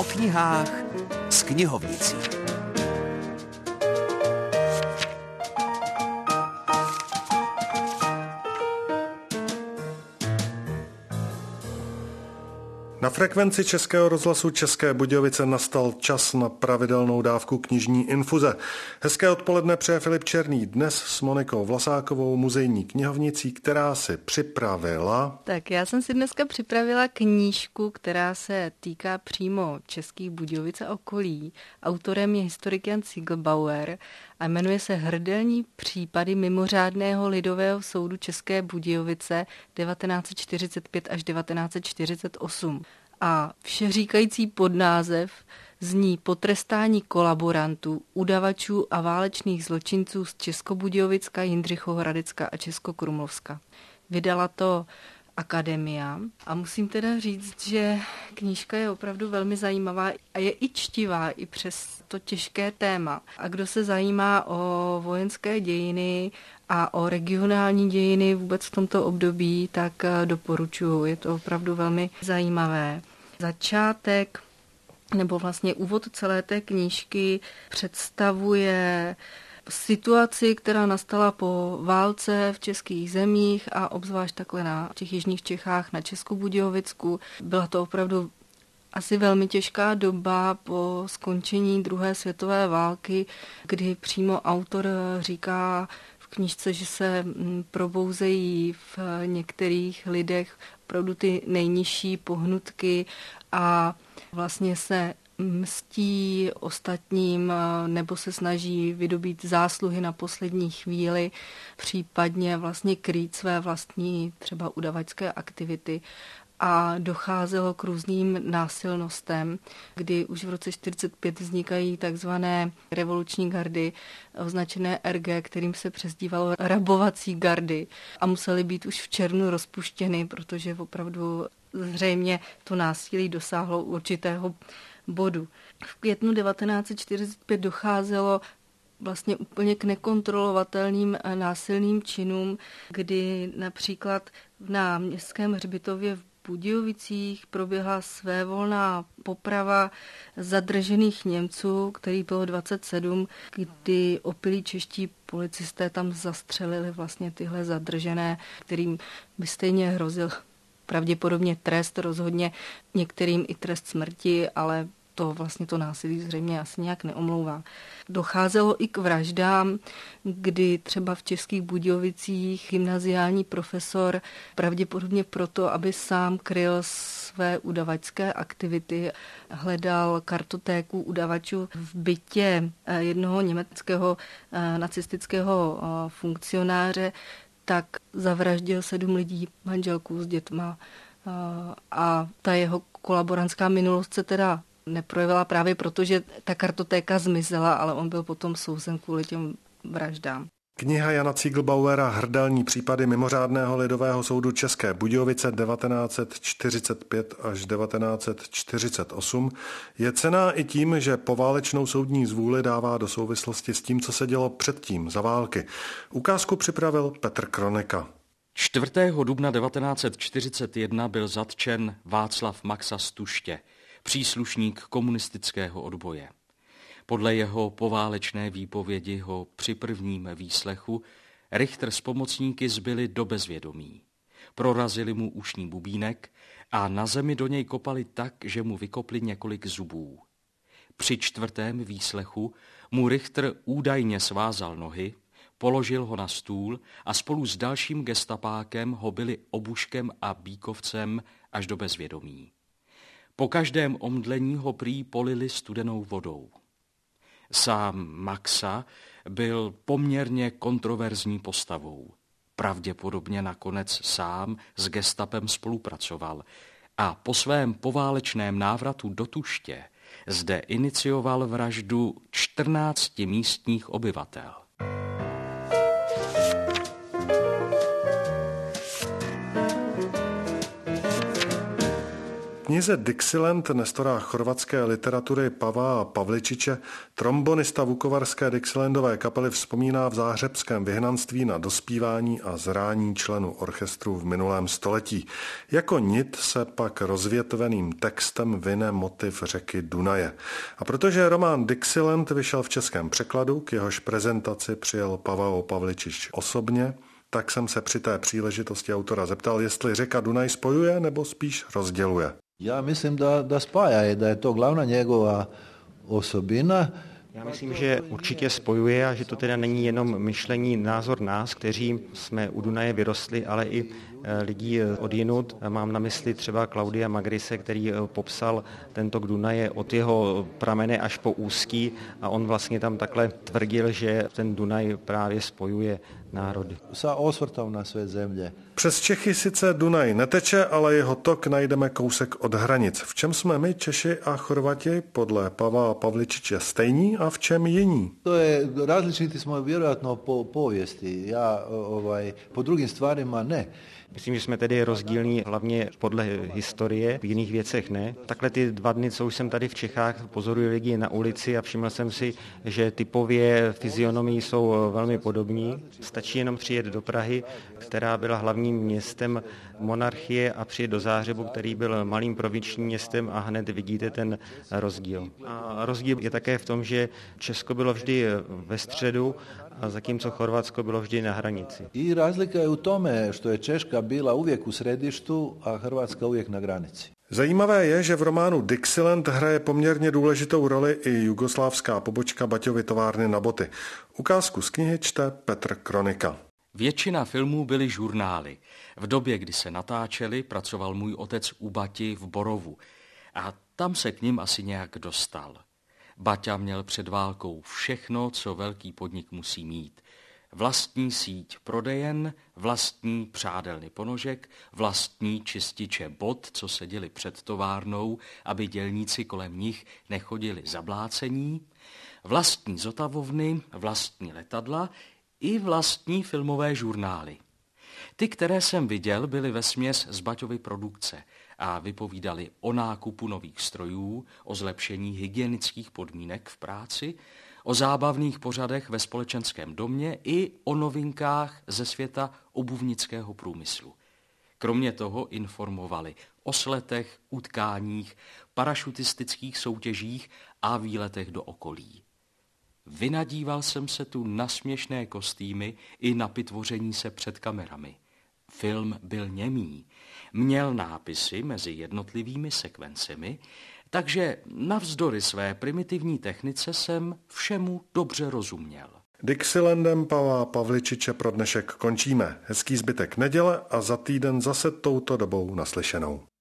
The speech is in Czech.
knihách s knihovnicí. Na frekvenci Českého rozhlasu České Budějovice nastal čas na pravidelnou dávku knižní infuze. Hezké odpoledne přeje Filip Černý, dnes s Monikou Vlasákovou, muzejní knihovnicí, která si připravila... Tak já jsem si dneska připravila knížku, která se týká přímo Českých Budějovic a okolí. Autorem je historik Jan Ziegelbauer a jmenuje se Hrdelní případy mimořádného lidového soudu České Budějovice 1945 až 1948. A všeříkající podnázev zní Potrestání kolaborantů, udavačů a válečných zločinců z Českobudějovicka, Jindřichohradecka a Českokrumlovska. Vydala to Akademia a musím teda říct, že knížka je opravdu velmi zajímavá a je i čtivá, i přes to těžké téma. A kdo se zajímá o vojenské dějiny a o regionální dějiny vůbec v tomto období, tak doporučuji. Je to opravdu velmi zajímavé. Začátek nebo vlastně úvod celé té knížky představuje situaci, která nastala po válce v českých zemích a obzvlášť takhle na těch jižních Čechách, na Českobudějovicku. Byla to opravdu asi velmi těžká doba po skončení druhé světové války, kdy přímo autor říká v knížce, že se probouzejí v některých lidech opravdu ty nejnižší pohnutky a vlastně se mstí ostatním nebo se snaží vydobít zásluhy na poslední chvíli, případně vlastně krýt své vlastní třeba udavačské aktivity. A docházelo k různým násilnostem, kdy už v roce 1945 vznikají takzvané revoluční gardy, označené RG, kterým se přezdívalo rabovací gardy a musely být už v červnu rozpuštěny, protože opravdu zřejmě to násilí dosáhlo určitého bodu. V květnu 1945 docházelo vlastně úplně k nekontrolovatelným násilným činům, kdy například na Městském hřbitově v Budějovicích proběhla svévolná poprava zadržených Němců, kterých bylo 27, kdy opilí čeští policisté tam zastřelili vlastně tyhle zadržené, kterým by stejně hrozil pravděpodobně trest, rozhodně některým i trest smrti, ale to vlastně to násilí zřejmě asi nějak neomlouvá. Docházelo i k vraždám, kdy třeba v Českých Budějovicích gymnaziální profesor pravděpodobně proto, aby sám kryl své udavačské aktivity, hledal kartotéku udavačů v bytě jednoho německého nacistického funkcionáře, tak zavraždil 7 lidí, manželku s dětma a ta jeho kolaborantská minulost se teda neprojevila právě proto, že ta kartotéka zmizela, ale on byl potom souzen kvůli těm vraždám. Kniha Jana Ziegelbauera Hrdelní případy mimořádného lidového soudu České Budějovice 1945 až 1948 je cenná i tím, že poválečnou soudní zvůli dává do souvislosti s tím, co se dělo předtím za války. Ukázku připravil Petr Kronika. 4. dubna 1941 byl zatčen Václav Maxa z Tuště, příslušník komunistického odboje. Podle jeho poválečné výpovědi ho při prvním výslechu Richter s pomocníky zbyli do bezvědomí. Prorazili mu ušní bubínek a na zemi do něj kopali tak, že mu vykopli několik zubů. Při 4. výslechu mu Richter údajně svázal nohy, položil ho na stůl a spolu s dalším gestapákem ho bili obuškem a bíkovcem až do bezvědomí. Po každém omdlení ho prý polili studenou vodou. Sám Maxa byl poměrně kontroverzní postavou. Pravděpodobně nakonec sám s gestapem spolupracoval a po svém poválečném návratu do Tuště zde inicioval vraždu 14 místních obyvatel. knize Dixieland, nestora chorvatské literatury Pavla Pavličiče, trombonista vukovarské Dixielandové kapely vzpomíná v záhřebském vyhnanství na dospívání a zrání členů orchestru v minulém století. Jako nit se pak rozvětveným textem vine motiv řeky Dunaje. A protože román Dixieland vyšel v českém překladu, k jehož prezentaci přijel Pavel Pavličič osobně, tak jsem se při té příležitosti autora zeptal, jestli řeka Dunaj spojuje nebo spíš rozděluje. Ja myslím da spaja, da je to glavna njegova osobina. Já myslím, že určitě spojuje a že to teda není jenom myšlení, názor nás, kteří jsme u Dunaje vyrostli, ale i lidí odjinud. Mám na mysli třeba Claudia Magrise, který popsal ten tok Dunaje od jeho pramene až po ústí a on vlastně tam takhle tvrdil, že ten Dunaj právě spojuje národy. Sa osvrtom na své země. Přes Čechy sice Dunaj neteče, ale jeho tok najdeme kousek od hranic. V čem jsme my, Češi a Chorvati, podle Pavla Pavličiče stejní a v čem jiní? To je, različiti smo vjerojatno po povijesti, ja po drugim stvarima ne. Myslím, že jsme tedy rozdílní hlavně podle historie, v jiných věcech ne. Takhle ty 2 dny, co už jsem tady v Čechách, pozoruji lidi na ulici a všiml jsem si, že typově fyzionomii jsou velmi podobní. Stačí jenom přijet do Prahy, která byla hlavním městem monarchie, a přijet do Záhřebu, který byl malým provinčním městem, a hned vidíte ten rozdíl. A rozdíl je také v tom, že Česko bylo vždy ve středu, a zatímco Chorvatsko bylo vždy na hranici. I razlika je u tome što je Češka bila uvijek u središtu, a Hrvatska uvijek na granici. Zajímavé je, že v románu Dixieland hraje poměrně důležitou roli i jugoslávská pobočka Baťovy továrny na boty. Ukázku z knihy čte Petr Kronika. Většina filmů byly žurnály. V době, kdy se natáčeli, pracoval můj otec u Bati v Borovu a tam se k nim asi nějak dostal. Baťa měl před válkou všechno, co velký podnik musí mít. Vlastní síť prodejen, vlastní přádelny ponožek, vlastní čističe bot, co seděli před továrnou, aby dělníci kolem nich nechodili zablácení, vlastní zotavovny, vlastní letadla i vlastní filmové žurnály. Ty, které jsem viděl, byly vesměs z Baťovy produkce a vypovídali o nákupu nových strojů, o zlepšení hygienických podmínek v práci, o zábavných pořadech ve společenském domě i o novinkách ze světa obuvnického průmyslu. Kromě toho informovali o sletech, utkáních, parašutistických soutěžích a výletech do okolí. Vynadíval jsem se tu na směšné kostýmy i na pitvoření se před kamerami. Film byl němý, měl nápisy mezi jednotlivými sekvencemi, takže navzdory své primitivní technice jsem všemu dobře rozuměl. Dixielandem Pavla Pavličiče pro dnešek končíme. Hezký zbytek neděle a za týden zase touto dobou naslyšenou.